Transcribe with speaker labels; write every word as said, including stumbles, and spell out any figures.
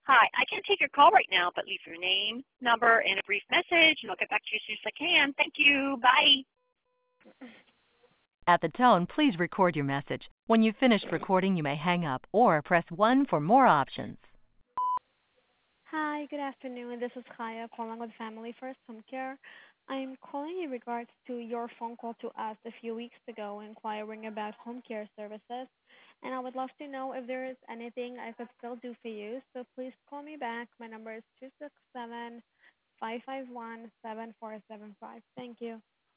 Speaker 1: Hi, I can't take your call right now, but leave your name, number, and a brief message, and I'll get back to you as soon as I can. Thank you. Bye.
Speaker 2: At the tone, please record your message. When you've finished recording, you may hang up or press one for more options.
Speaker 3: Hi, good afternoon. This is Kaya calling with Family First Home Care. I'm calling in regards to your phone call to us a few weeks ago inquiring about home care services. And I would love to know if there is anything I could still do for you. So please call me back. My number is two six seven, five five one, seven four seven five. Thank you.